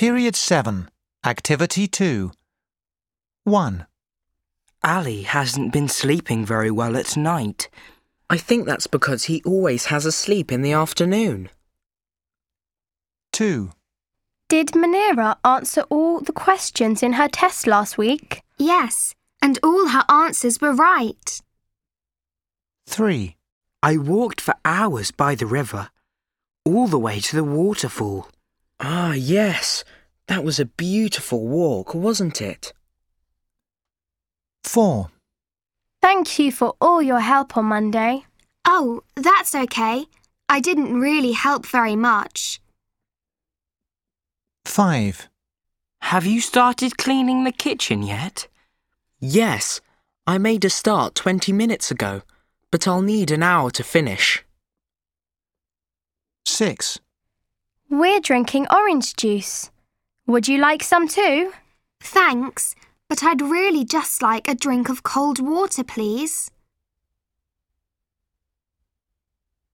Period 7, Activity 2. 1. Ali hasn't been sleeping very well at night. I think that's because he always has a sleep in the afternoon. 2. Did Manira answer all the questions in her test last week? Yes, and all her answers were right. 3. I walked for hours by the river, all the way to the waterfall. Ah, yes, that was a beautiful walk, wasn't it? 4. Thank you for all your help on Monday. Oh, that's okay. I didn't really help very much. 5. Have you started cleaning the kitchen yet? Yes, I made a start 20 minutes ago, but I'll need an hour to finish. 6. We're drinking orange juice. Would you like some too? Thanks, but I'd really just like a drink of cold water, please.